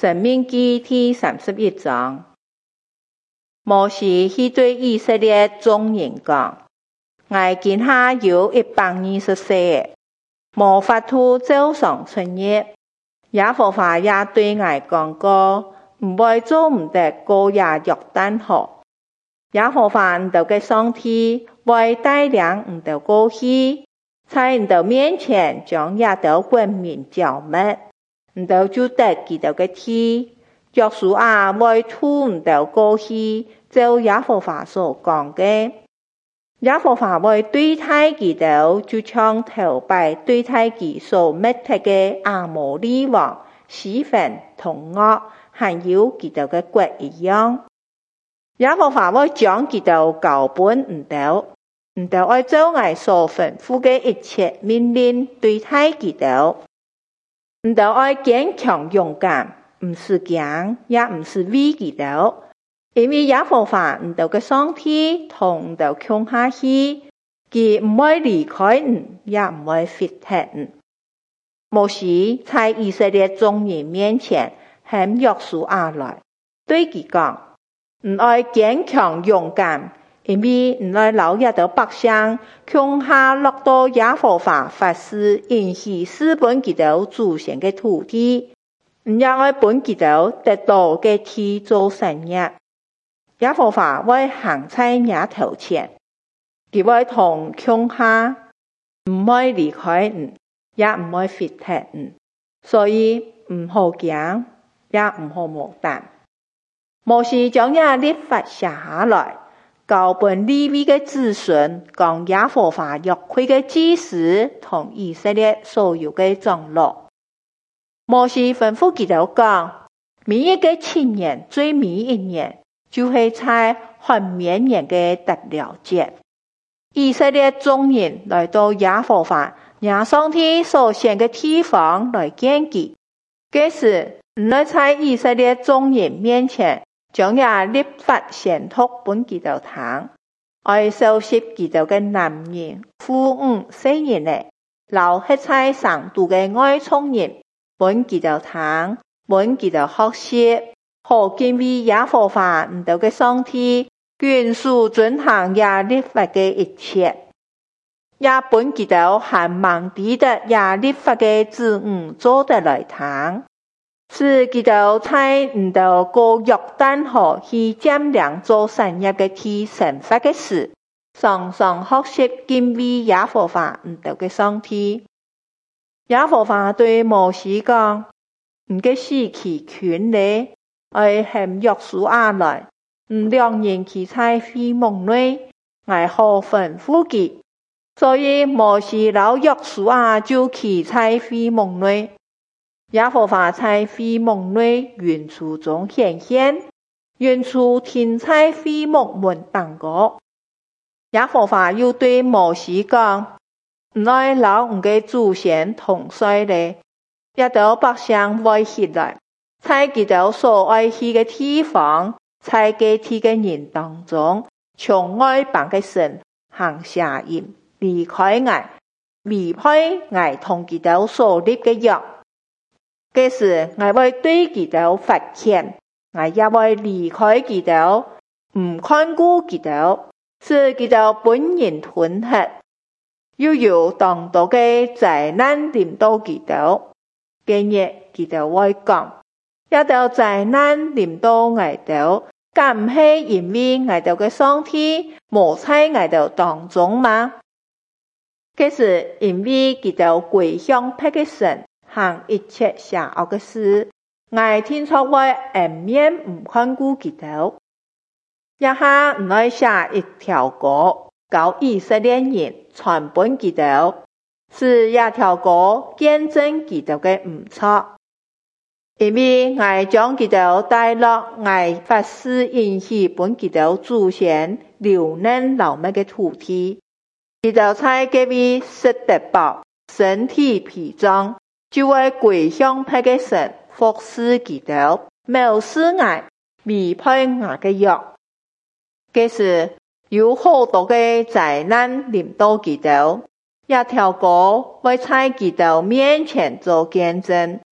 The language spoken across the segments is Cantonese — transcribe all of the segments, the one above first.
申命記第31章。摩西去對以色列眾人講：我今下有120歲，無法度走上春日。耶和華也對我講過，唔會做唔得過也約旦河。耶和華唔到嘅上帝會帶領唔到過去，在唔到面前將也到國民剿滅，唔到就得佢到嘅地。約書亞會吐唔到過去，就耶和華所講嘅。耶和華會對待佢到，就像頭擺對待佢所滅絕嘅亞摩利王西宏同噩，還有佢到嘅國一樣。耶和華會將佢到交本唔到愛照我所吩咐嘅一切命令對待佢到，唔到愛堅強勇敢，唔是驚，也唔是畏佢到，因為耶和華唔到嘅上帝同唔到強下去，佢唔會離開你，也唔會撇棄你。摩西在以色列眾人面前喊約書亞來，對佢講：唔愛堅強勇敢，因為唔愛留一到百姓強下落到耶和華發誓應許賜本佢到祖先嘅土地，唔也愛本佢到得到嘅地做產業。耶和華會行在你頭前，佢會同強下，唔會離開你，也唔會撇棄你，所以唔好驚，也唔好無膽。摩西將這律法寫下來，交本利未嘅子孫，講耶和華約櫃嘅祭司同以色列所有嘅長老。摩西吩咐佢哋講：每一個7年最尾一年，就是在還綿年嘅特了節，以色列眾人來到耶和華亞上帝所選嘅地方來見佢。這時，你在以色列眾人面前，將這律法宣讀本佢哋聽，愛收拾佢哋嘅男人、婦女、細人呢，留喺在上都嘅外邦人，本佢哋聽，本佢哋學習，好敬畏耶和華唔到嘅上帝，謹守遵行也律法嘅一切，也本佢哋還忘記得也律法嘅子女做得來聽。是佢哋在唔到過約旦河去佔領做產業嘅地成發嘅事，常常學習敬畏耶和華唔到嘅上帝。耶和華對摩西講：唔嘅時期權利，愛喊約書亞來，兩人企在會幕內，我好吩咐佢。所以摩西老約書亞就企在會幕內。耶和華在會幕內雲柱中顯現，雲柱停在會幕門當過。耶和華又對摩西講：唔愛留我嘅祖先同在咧，一到百姓會起來，在佢哋所愛去嘅地方，在佢哋嘅人當中，從外邦嘅神行邪淫，離開我，違背我同佢哋所立嘅約。這時，我會對佢哋發鉗，我也會離開佢哋，唔看顧佢哋，使佢哋本人吞吃，又有當多嘅災難臨到佢哋。今日佢哋會講：一到災難臨到我哋，敢唔係因為我哋嘅上帝無在我哋當中嗎？這是因為佢哋歸向別個神，行一切邪惡嘅事，我天作會掩面唔看顧佢哋。一下唔愛寫一條歌，教以色列人傳本佢哋，使一條歌見證佢哋嘅唔錯。因為我將佢哋帶落我發誓應許本佢哋祖先留嫩流美嘅土地，佢哋在嗰邊食得飽，身體疲壯，就會歸向別個神，服侍佢哋，藐視我，違背我嘅約。這時有好多嘅災難臨到佢哋，一條歌會在佢哋面前做見證。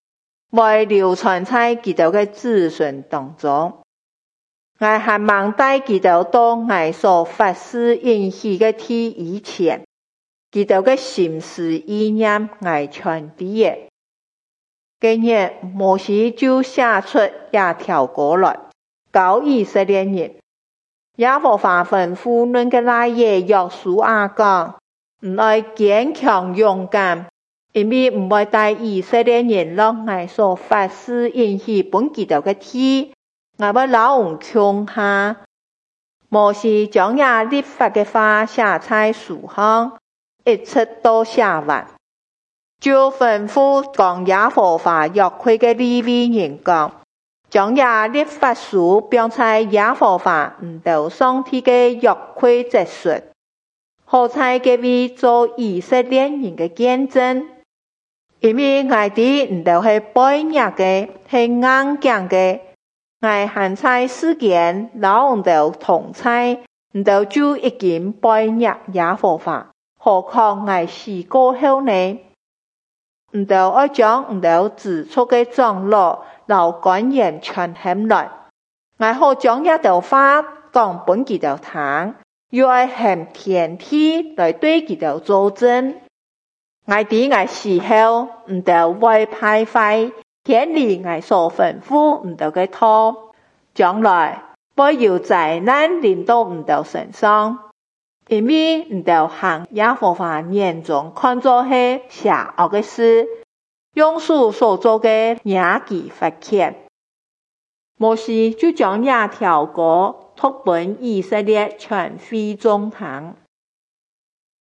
會流傳在佢哋嘅子孫當中。我還望帶佢哋到我所發誓應許嘅天以前，佢哋嘅心思意念我傳遞嘅。今日摩西就寫出一條歌來，教以色列人。耶和華吩咐恁嘅大爺約書亞講，唔愛堅強勇敢，因為唔會帶以色列人落我所發誓應許本佢哋嘅天，我要留on窮下。摩西將也律法嘅話寫在書上，一直到寫完，就吩咐講耶和華約櫃嘅利未人講，將也律法書標在耶和華到上帝嘅約櫃之上，好在佢位做以色列人嘅見證。因為我哋都係背逆嘅，係硬頸嘅，我限在世間留到同在，都就已經背逆耶和華，何況我死過後呢？都要將都指出嘅長老留官員傳下來，我好將一道話講本佢哋聽，又要向天地來對佢哋作證。我哋我死後，都會敗壞天理我所吩咐嘅道，將來會有災難臨到都身上，因為都行耶和華眼中看作係邪惡嘅事，用手所做嘅惹其發現。摩西就將這條歌託本以色列全會眾聽。